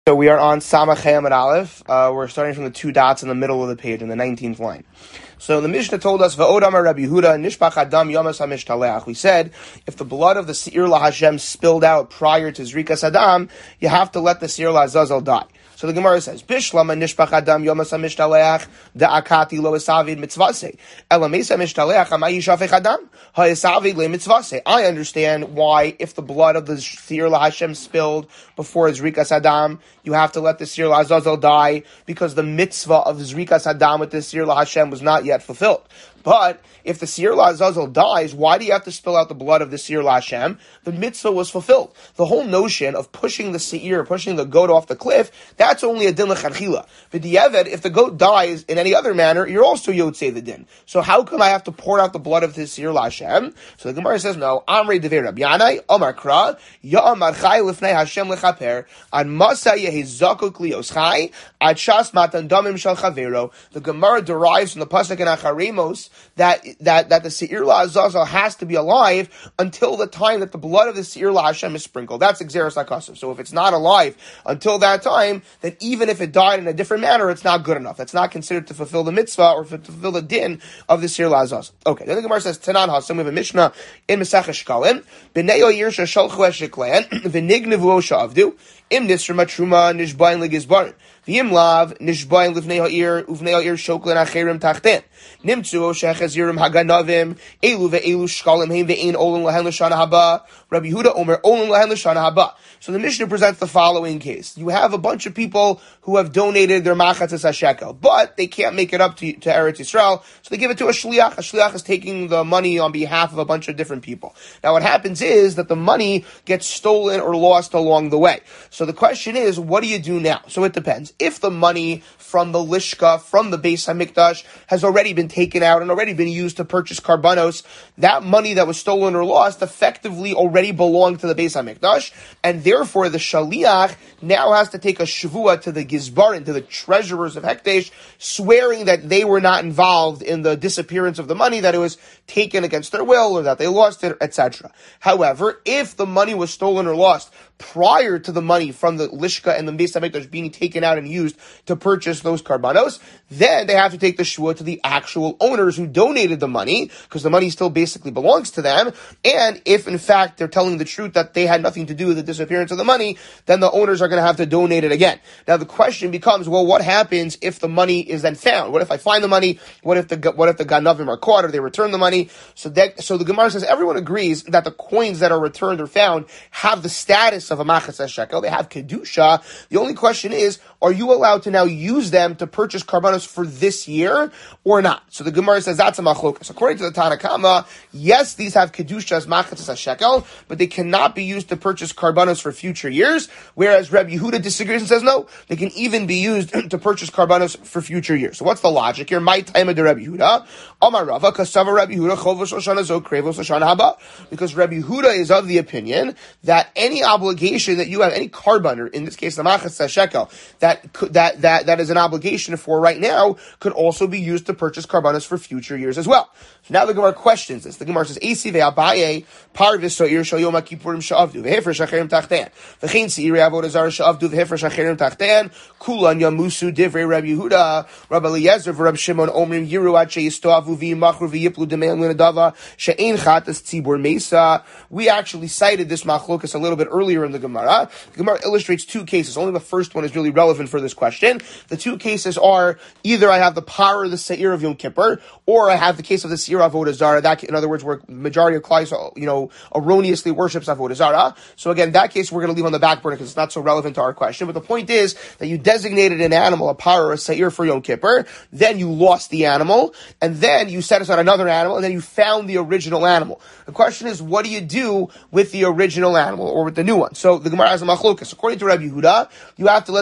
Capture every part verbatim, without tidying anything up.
So we are on Samach Hamad Aleph. Uh, we're starting from the two dots in the middle of the page, in the nineteenth line. So the Mishnah told us, V'od Amar Rabbi Yehuda, Nishbach Adam Yomas HaMishtaleach. We said, if the blood of the Seir LaHashem spilled out prior to Zrikas Adam, you have to let the Seir LaZazel die. So the Gemara says, Bishlama Nishbach Adam Yomas HaMishtaleach, Da'akati lo esavid mitzvase. Ela mesa mishtaleach amayi shafech Adam, ha'esavid le mitzvase. I understand why, if the blood of the Seir LaHashem spilled before Zrikas Adam, you have to let the Seir LaZazel die, because the mitzvah of Zrikas Adam with the Seir LaHashem was not yet fulfilled. But if the Seir LaZazel dies, why do you have to spill out the blood of the Seir LaHashem? The mitzvah was fulfilled. The whole notion of pushing the Seir, pushing the goat off the cliff, that's only a din l'chadchila. V'di'evet, if the goat dies in any other manner, you're also yotzei the din. So how come I have to pour out the blood of the Seir LaHashem? So the Gemara says, no, Amrei devei Rabbi Yanai, Omar Kra, Ya'amar chai lifnei Hashem lechaper, ad masa yehi zakuk lios chai, ad shas matan damim shal chavero. The Gemara derives from the pasuk in Acharemos that that that the Seir LaZazel has to be alive until the time that the blood of the Seir LaHashem is sprinkled. That's Xeris HaKasav. So if it's not alive until that time, then even if it died in a different manner, it's not good enough. It's not considered to fulfill the mitzvah or to fulfill the din of the Seir LaZazel. Okay, then the Gemara says, Tanan Hasam, we have a Mishnah in Mesech Shkalim, B'nei Oyer sheshalchu eshiklein, v'nignevu sha'avdu, im nisra matruma nishbayin legizbarin. V'im lav nishbayin livnei ha'ir uvnei ha'ir shoklen acherim tachten. Nimtzu shechazirim haganavim elu ve'elu shkalim heim ve'ein olin lahen l'shana haba. Rabbi Yehuda Omer olin lahen l'shana haba. So the Mishnah presents the following case. You have a bunch of people who have donated their machatzes hashekel, but they can't make it up to, to Eretz Yisrael, so they give it to a shliach. A shliach is taking the money on behalf of a bunch of different people. Now what happens is that the money gets stolen or lost along the way. So the question is, what do you do now? So it depends. If the money from the Lishka, from the Beis HaMikdash, has already been taken out and already been used to purchase karbanos, that money that was stolen or lost effectively already belonged to the Beis HaMikdash, and therefore the Shaliach now has to take a shavua to the Gizbarin, to the treasurers of Hekdesh, swearing that they were not involved in the disappearance of the money, that it was taken against their will, or that they lost it, et cetera. However, if the money was stolen or lost prior to the money from the Lishka and the Beis HaMikdash being taken out and used to purchase those karbanos, then they have to take the shvua to the actual owners who donated the money, because the money still basically belongs to them. And if in fact they're telling the truth that they had nothing to do with the disappearance of the money, then the owners are going to have to donate it again. Now the question becomes, well, what happens if the money is then found? What if I find the money? What if the what if the ganavim are caught, or they return the money? So that so the Gemara says everyone agrees that the coins that are returned or found have the status of a machatzes shekel. They have kedusha. The only question is, are you allowed to now use them to purchase karbanos for this year or not? So the Gemara says that's a machlokas. According to the Tanna Kama, yes, these have kedusha as machatzes shekel, but they cannot be used to purchase karbanos for future years. Whereas Rabbi Yehuda disagrees and says no, they can even be used to purchase karbanos for future years. So what's the logic here? My time of the Rabbi Yehuda, Amar Rava kasava Rabbi Yehuda chovos l'shana zo krevos l'shana haba, because Rabbi Yehuda is of the opinion that any obligation that you have, any carbon, or in this case the machatzes shekel, that that that that is an obligation for right now, could also be used to purchase karbanos for future years as well. So now the Gemara questions this. The Gemara says, "Esi ve'abaye parvis so'ir shal yom kippurim sha'avdu ve'hefer shacherim tachten v'chein seiri avodah zara sha'avdu ve'hefer shacherim tachten kulan yamusu divrei Rabbi Yehuda Rabbi Eliezer v'Rab Shimon omrim yiru ad sheyistoavu v'yimachru v'yiplu demein l'nadava she'ein chatas tzibur mesa." We actually cited this machlokas a little bit earlier in the Gemara. The Gemara illustrates two cases. Only the first one is really relevant for this question. The two cases are either I have the power of the Seir of Yom Kippur, or I have the case of the Seir of Avodah Zarah. That, in other words, where majority of Klal Yisrael, you know, erroneously worships Avodah Zarah. So again, that case we're going to leave on the back burner because it's not so relevant to our question. But the point is that you designated an animal, a power or a Seir for Yom Kippur, then you lost the animal, and then you set aside another animal, and then you found the original animal. The question is, what do you do with the original animal or with the new one? So the Gemara has a machlokas. According to Rabbi Yehuda, you have to let the original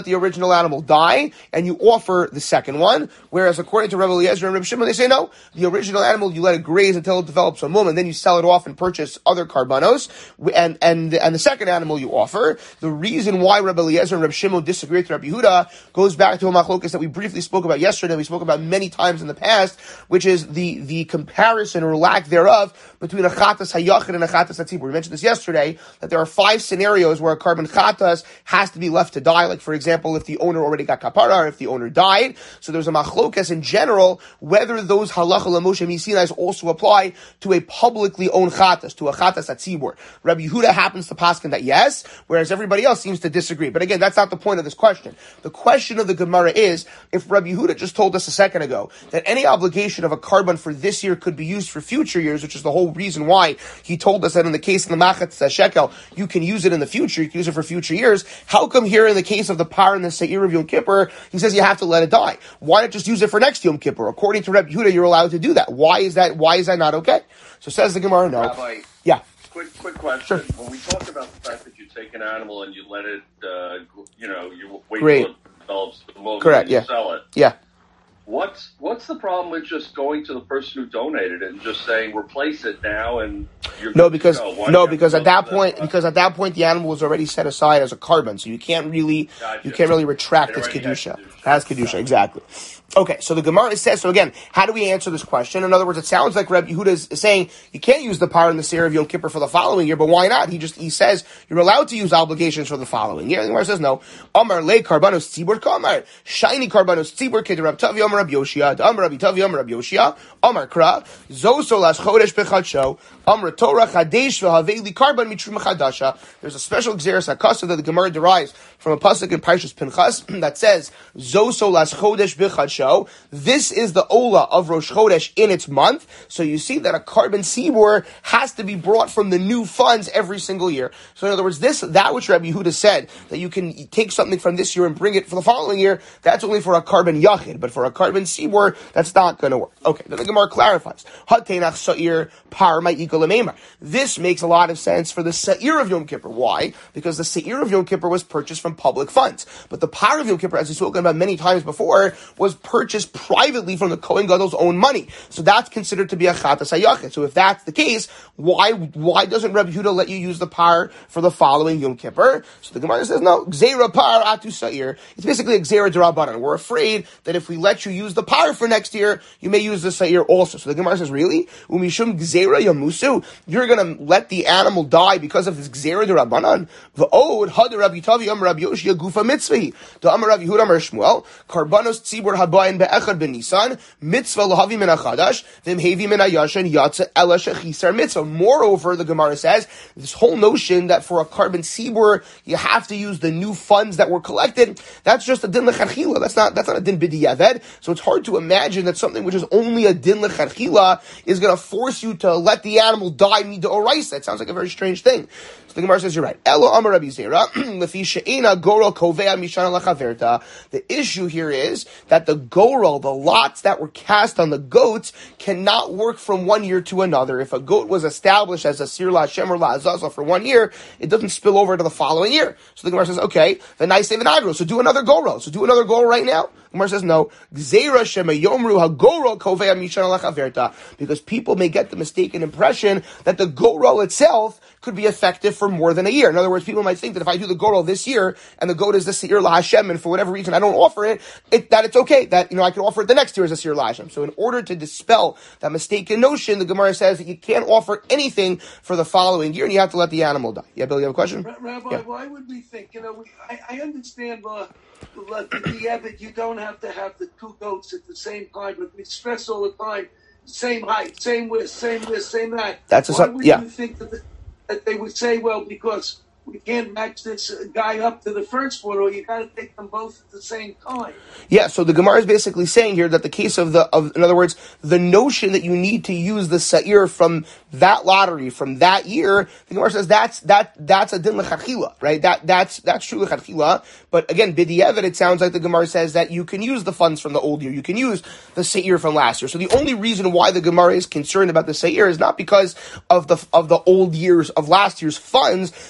original animal die, and you offer the second one. Whereas according to Rabbi Eliezer and Rabbi Shimon, they say no, the original animal you let it graze until it develops a mum, and then you sell it off and purchase other karbanos, and and and the second animal you offer. The reason why Rabbi Eliezer and Rabbi Shimon disagree with Rabbi Yehuda goes back to a machlokas that we briefly spoke about yesterday. We spoke about many times in the past, which is the the comparison or lack thereof between a chatas hayachid and a chatas hatzibur. We mentioned this yesterday that there are five scenarios where a carbon chatas has to be left to die. Like for example, if the owner already got kapara, or if the owner died. So there's a machlokas in general whether those halacha l'moshe misinais also apply to a publicly owned chatas, to a chatas hatzibur. Rabbi Yehuda happens to paskin that yes, whereas everybody else seems to disagree. But again, that's not the point of this question. The question of the Gemara is, if Rabbi Yehuda just told us a second ago that any obligation of a carbon for this year could be used for future years, which is the whole reason why he told us that in the case of the Machat Shekel, you can use it in the future, you can use it for future years, how come here in the case of the Par and the Seir of Yom Kippur, he says you have to let it die? Why not just use it for next Yom Kippur? According to Rabbi Yehuda, you're allowed to do that. Why is that, why is that not okay? So says the Gemara, no. Rabbi, yeah. Quick, quick question. Sure. When we talk about the fact that you take an animal and you let it, uh, you know, you wait Great. till it develops the moment Correct, and you yeah. sell it. Yeah. What's what's the problem with just going to the person who donated it and just saying replace it now and you're no because go? no do you because have at to go that through point process? because at that point the animal was already set aside as a carbon, so you can't really Gotcha. you can't really retract It its already has kedusha. kedusha. It has kedusha, exactly. Okay, so the Gemara says, so again, how do we answer this question? In other words, it sounds like Rabbi Yehuda is saying you can't use the par in the Seir of Yom Kippur for the following year, but why not? He just, he says you're allowed to use obligations for the following year. The Gemara says no. Amar le karbanos tzibur kamar. Shiny karbanos tzibur ked Rab Tavi Amar Rab Yoshia. Da Amar Rabbi Tavi Amar Rab Yoshia. Amar kra. Zo solas chodesh bechadsho. Amar Torah chadesh v'haveli karban mitrum chadasha. There's a special xeris hakasa that the Gemara derives from a pasuk in Parshas Pinchas that says Zo solas chodesh bechadsho. This is the Ola of Rosh Chodesh in its month. So you see that a carbon sibur has to be brought from the new funds every single year. So in other words, this, that which Rabbi Yehuda said, that you can take something from this year and bring it for the following year, that's only for a carbon yachid. But for a carbon sibur, that's not going to work. Okay, then the Gemara clarifies. Hatenach sa'ir par ma'ikol lememar. This makes a lot of sense for the sa'ir of Yom Kippur. Why? Because the sa'ir of Yom Kippur was purchased from public funds. But the par of Yom Kippur, as we've spoken about many times before, was purchased privately from the Kohen Gadol's own money. So that's considered to be a chatas hayachid. So if that's the case, why why doesn't Rabbi Yehuda let you use the par for the following Yom Kippur? So the Gemara says, no, gzeira par atu sa'ir. It's basically a gzeira d'Rabbanan. We're afraid that if we let you use the par for next year, you may use the sa'ir also. So the Gemara says, really? Umishum gzeira yamusu? You're going to let the animal die because of this gzeira d'Rabbanan? V'od had Rabbi Tavi am Rabbi Yoshia gufa mitzvahi. Da am Rabbi Yehuda am Shmuel. Karbanos tzibur habayin be'echad ben Nisan. Mitzvah lahavi min achadash. V'mhevi min hayashan yatsa ela shechisar mitzvah. Moreover, the Gemara says, this whole notion that for a carbon sibur, you have to use the new funds that were collected, that's just a din lecharchila. That's not, that's not a din b'diyaved. So it's hard to imagine that something which is only a din lecharchila is going to force you to let the animal die midoraisa. It sounds like a very strange thing. So the Gemara says, you're right. Elo amar Rabbi Zera, lefi she'ena gorel kovea mishana lachaverta. The issue here is that the gorel, the lots that were cast on the goats, cannot work from one year to another. If a goat was established as a sir la Hashem or la Azazel for one year, it doesn't spill over to the following year. So the Gemara says, okay, the nice v'nagro, so do another gorel. So do another gorel right now. The Gemara says, no. Gzeira shema yomru ha-gorel kovea mishana lachaverta. Because people may get the mistaken impression that the gorel itself could be effective for more than a year. In other words, people might think that if I do the gorel this year, and the goat is the Seir La Hashem, and for whatever reason I don't offer it, it that it's okay, that, you know, I can offer it the next year as a Seir La Hashem. So in order to dispel that mistaken notion, the Gemara says that you can't offer anything for the following year, and you have to let the animal die. Yeah, Bill, you have a question? Rabbi, yeah. Why would we think, you know, we, I, I understand uh, the, the yeah, that you don't have to have the two goats at the same time, but we stress all the time, same height, same width, same this, same that. That's a, why would yeah. you think that the, that they would say, well, because we can't match this guy up to the first one, or you got to take them both at the same time. Yeah, so the Gemara is basically saying here that the case of the, of, in other words, the notion that you need to use the sa'ir from that lottery, from that year, the Gemara says that's, that, that's a din l'chachila, right? That, that's, that's true l'chachila. But again, b'di'evet, it sounds like the Gemara says that you can use the funds from the old year. You can use the sa'ir from last year. So the only reason why the Gemara is concerned about the sa'ir is not because of the, of the old years of last year's funds. The issue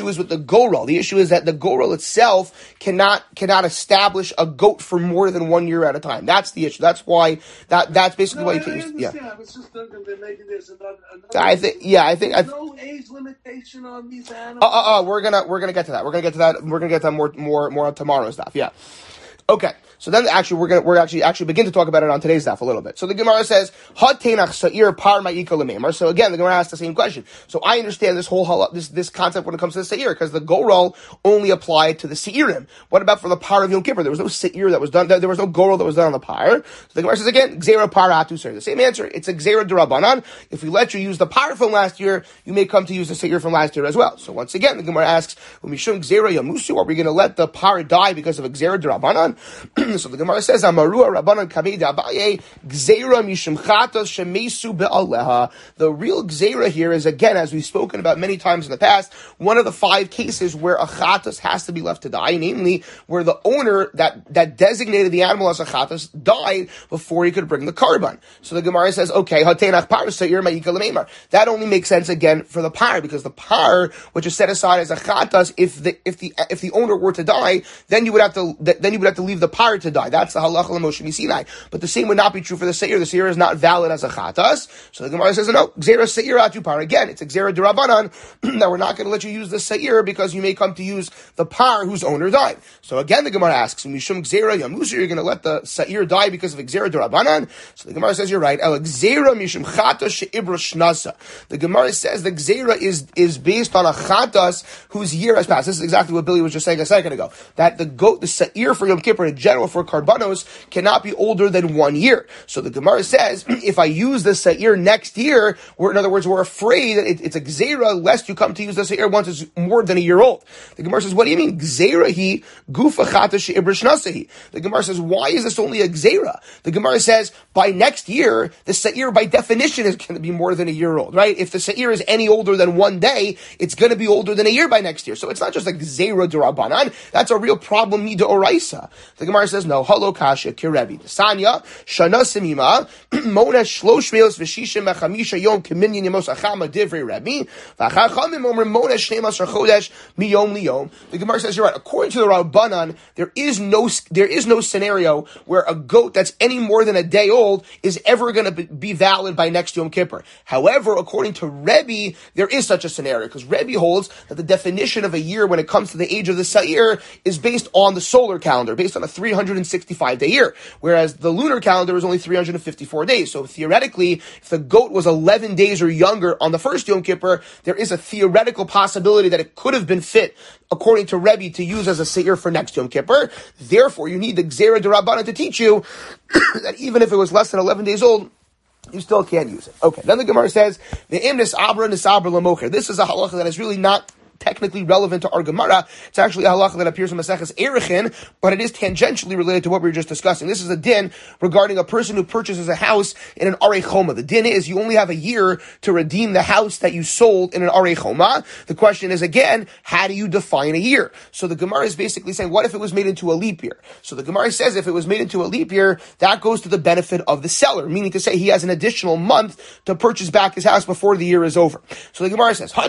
issue is with the gorel. The issue is that the gorel itself cannot cannot establish a goat for more than one year at a time. That's the issue. That's why that that's basically no, why I, you can't I use. understand. Yeah, I was just thinking that maybe there's another. another I think. Yeah, I think. I There's th- no age limitation on these animals. uh, uh, uh, we're gonna we're gonna get to that. We're gonna get to that. We're gonna get to that more more more on tomorrow's stuff. Yeah. Okay. So then, actually, we're gonna we're actually actually begin to talk about it on today's daf a little bit. So the Gemara says, "Had tenach sa'ir par ma'ikol lememar." So again, the Gemara asks the same question. So I understand this whole hal- this this concept when it comes to the sa'ir because the gorel only applied to the seirim. What about for the par of Yom Kippur? There was no sa'ir that was done. There was no gorel that was done on the par. So the Gemara says again, "Gzera par hatu sa'ir." The same answer. It's a gzera derabanan. If we let you use the par from last year, you may come to use the sa'ir from last year as well. So once again, the Gemara asks, "When we show gzera yamusu, are we going to let the par die because of a gzera derabanan?" So the Gemara says, "Amarua Rabbanan Kabei Abaye Gzeira Mishum Chatas Shemesu Be'aleha." The real Gzeira here is, again, as we've spoken about many times in the past, one of the five cases where a Chatas has to be left to die, namely where the owner that, that designated the animal as a Chatas died before he could bring the carbon. So the Gemara says, okay, Hatenach Par Seir Ma'ikal Meimar. That only makes sense again for the par, because the par, which is set aside as a Chatas, if the if the if the owner were to die, then you would have to then you would have to leave the par to die. That's the halacha l'Moshe Misinai. But the same would not be true for the seir. The seir is not valid as a chatas. So the Gemara says, no, gzera seir atu par. Again, it's a gzera derabanan that we're not going to let you use the seir because you may come to use the par whose owner died. So again, the Gemara asks, mishum gzera yamusa, you're going to let the seir die because of gzera derabanan? So the Gemara says, you're right. El gzera mishum chatas she'ibra shnasa. The Gemara says the gzera is is based on a chatas whose year has passed. This is exactly what Billy was just saying a second ago. That the goat, the seir for Yom Kippur in general for karbanos cannot be older than one year. So the Gemara says, if I use the seir next year, we're, in other words, we're afraid that it, it's a gzera lest you come to use the seir once it's more than a year old. The Gemara says, what do you mean gzera hi gufa chata she'ibra shnasahi? The Gemara says, why is this only a gzera? The Gemara says, by next year, the seir by definition is going to be more than a year old, right? If the seir is any older than one day, it's going to be older than a year by next year. So it's not just a gzera derabanan. That's a real problem mida oraisa. The Gemara says, no, halo kasha kirebi. Sanya, shana simima, mona shlosh meos v'shishim achamisha yom kiminyan yemos achama divrei Rebbe, v'achachamim omer mona shnemas chodesh miyom liyom. The Gemara says, you're right. According to the Rabbanan, there is no, there is no scenario where a goat that's any more than a day old is ever going to be valid by next Yom Kippur. However, according to Rebbe, there is such a scenario, because Rebbe holds that the definition of a year when it comes to the age of the Sa'ir is based on the solar calendar, based on a three hundred sixty-five day year, whereas the lunar calendar is only three hundred fifty-four days. So theoretically, if the goat was eleven days or younger on the first Yom Kippur, there is a theoretical possibility that it could have been fit, according to Rebbe, to use as a seir for next Yom Kippur. Therefore, you need the Gzera D'Rabbanan to teach you that even if it was less than eleven days old, you still can't use it. Okay, then the Gemara says, the imnis abra nisabra lamocher. This is a halacha that is really not technically relevant to our Gemara. It's actually a halacha that appears in Maseches Erechin, but it is tangentially related to what we were just discussing. This is a din regarding a person who purchases a house in an Arei Choma. The din is you only have a year to redeem the house that you sold in an Arei Choma. The question is, again, how do you define a year? So the Gemara is basically saying, what if it was made into a leap year? So the Gemara says if it was made into a leap year, that goes to the benefit of the seller, meaning to say he has an additional month to purchase back his house before the year is over. So the Gemara says,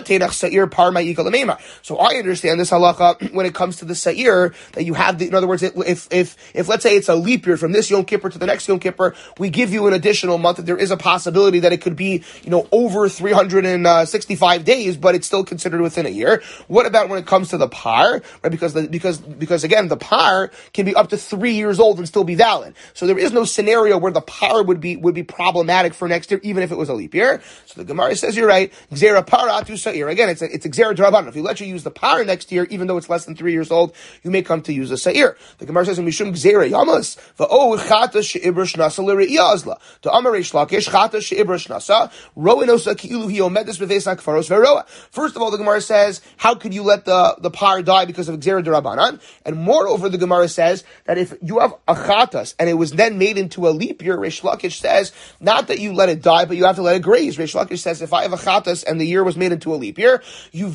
so I understand this halacha when it comes to the Sa'ir, that you have the, in other words, if, if, if let's say it's a leap year from this Yom Kippur to the next Yom Kippur, we give you an additional month. There is a possibility that it could be, you know, over three hundred sixty-five days, but it's still considered within a year. What about when it comes to the par? Right? Because the, because, because again, the par can be up to three years old and still be valid. So there is no scenario where the par would be, would be problematic for next year, even if it was a leap year. So the Gemara says, you're right. Gzera paratu Sa'ir. Again, it's a, it's a Gzera D'Rabbanan. If you let you use the par next year, even though it's less than three years old, you may come to use a Sa'ir. The Gemara says, Mishum Gzera Yamas, va'o chata she'ibra shnasa l're'iyazla. To Amareish Lakish, chata she'ibra shnasa, ro'inosa ki'ilu hi omedes b'veis ha'kfaros ve'roa. First of all, the Gemara says, how could you let the, the par die because of Gzera D'Rabbanan? And moreover, the Gemara says that if you have a chatas and it was then made into a leap year, Reish Lakish says, not that you let it die, but you have to let it graze. Reish Lakish says, if I have a chatas and the year was made into a leap year, you view it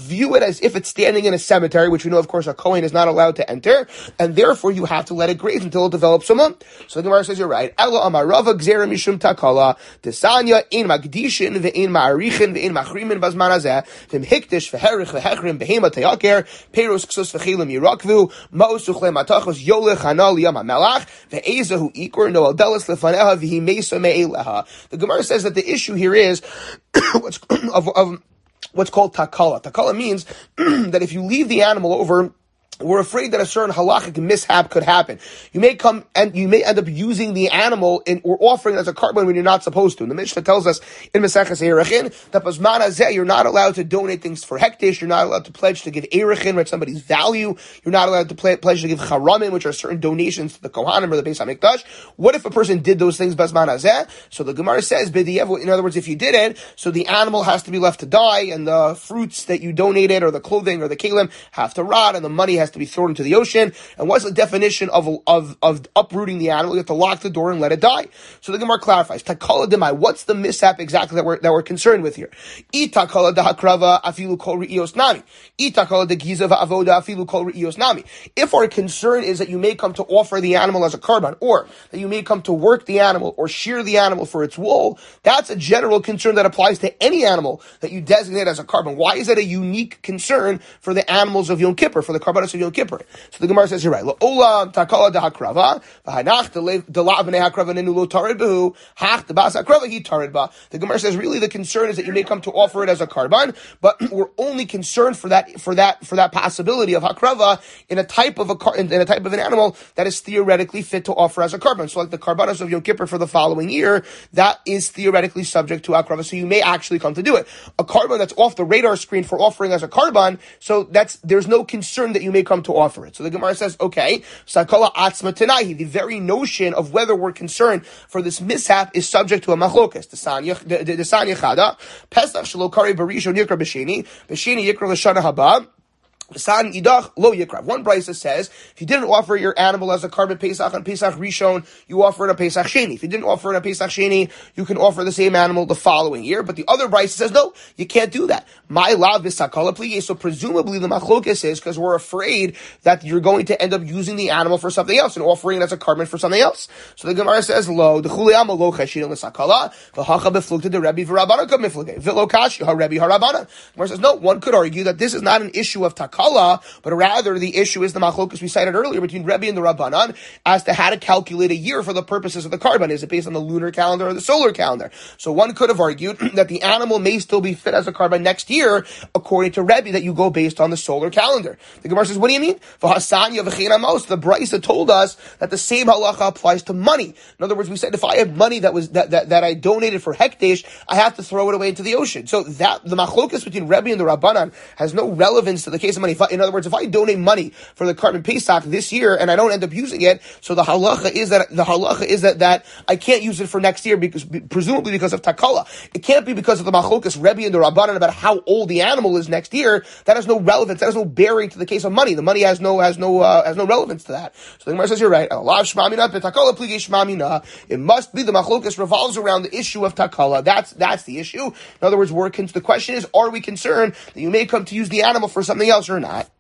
as if it's standing in a cemetery, which we know, of course, a Kohen is not allowed to enter, and therefore you have to let it graze until it develops some mum. So the Gemara says you're right. Elo amarava gzera mishum takala desanya in magdishin ve'in ma'arichin ve'in machrimin bazman hazeh v'im hikdish v'herich v'hechrim behema teyaker peros ksus v'chilim yirakvu ma'os uchle matachos yolech hanal yam hamelach ve'ezahu ikor no aldelis lefaneha v'hi mesa me'eleha. The Gemara says that the issue here is what's of, of what's called takala. Takala means that if you leave the animal over, we're afraid that a certain halachic mishap could happen. You may come and you may end up using the animal in, or offering it as a carbon when you're not supposed to. And the Mishnah tells us in Maseches Erechin that Bazman Hazeh, you're not allowed to donate things for hektish. You're not allowed to pledge to give Erechin, right, somebody's value. You're not allowed to play, pledge to give Charamin, which are certain donations to the Kohanim or the Beis HaMikdash. What if a person did those things Bazman Hazeh? So the Gemara says, B'diyev, in other words, if you did it, so the animal has to be left to die, and the fruits that you donated, or the clothing, or the kelim, have to rot, and the money has to be thrown into the ocean. And what's the definition of of of uprooting the animal? You have to lock the door and let it die. So the Gemara clarifies, Takala demai, what's the mishap exactly that we're that we're concerned with here? Itakala dahakrava afilu kol ri'ios nami. Itakala degiza va'avoda afilu kol ri'ios nami. If our concern is that you may come to offer the animal as a karban, or that you may come to work the animal or shear the animal for its wool, that's a general concern that applies to any animal that you designate as a karban. Why is that a unique concern for the animals of Yom Kippur, for the karbanos of Yom Kippur? So the Gemara says you're right. Olam takala dahakrava v'hanach delav b'nei hakrava nenu lo tarid b'hu hach debas hakrava he tarid ba. The Gemara says really the concern is that you may come to offer it as a karban, but we're only concerned for that for that for that possibility of hakrava in a type of a in a type of an animal that is theoretically fit to offer as a karban. So like the karbanos of Yom Kippur for the following year, that is theoretically subject to hakrava. So you may actually come to do it. A karban that's off the radar screen for offering as a karban, so that's there's no concern that you may come to offer it. So the Gemara says, okay, Sakala Atzma Tanahi, the very notion of whether we're concerned for this mishap is subject to a machlokas. The Sanya Chada, Pesach Shalokari Barishon Yikra B'Sheni, B'Sheni Yikra L'Shana Haba. San idach lo yikrav. One brisa says if you didn't offer your animal as a karban Pesach on Pesach Rishon, you offer it on Pesach Sheni. If you didn't offer it on Pesach Sheni, you can offer the same animal the following year. But the other brisa says no, you can't do that. My lav is sakala pli. So presumably the machlokes is because we're afraid that you're going to end up using the animal for something else and offering it as a karban for something else. So the Gemara says lo the chuliyam lo cheshin l'sakala v'hacha beflukta the Rebbe v'Rabbanan kam miflukei v'lo kashi haRebbe haRabbanan. Gemara says no, one could argue that this is not an issue of tak. Kala, but rather the issue is the machlokus we cited earlier between Rebbe and the Rabbanan as to how to calculate a year for the purposes of the karban. Is it based on the lunar calendar or the solar calendar? So one could have argued that the animal may still be fit as a karban next year, according to Rebbe, that you go based on the solar calendar. The Gemara says, what do you mean? The Brisa told us that the same halacha applies to money. In other words, we said if I have money that was that, that, that I donated for hekdesh, I have to throw it away into the ocean. So that the machlokus between Rebbe and the Rabbanan has no relevance to the case of money. If I, in other words, if I donate money for the karban Pesach this year and I don't end up using it, so the halacha is that the halacha is that, that I can't use it for next year because presumably because of takala. It can't be because of the machlokas Rebbe and the Rabbanan about how old the animal is next year. That has no relevance. That has no bearing to the case of money. The money has no has no uh, has no relevance to that. So the Gemara says you're right. It must be the machlokas revolves around the issue of takala. That's that's the issue. In other words, we're con- the question is: are we concerned that you may come to use the animal for something else or not?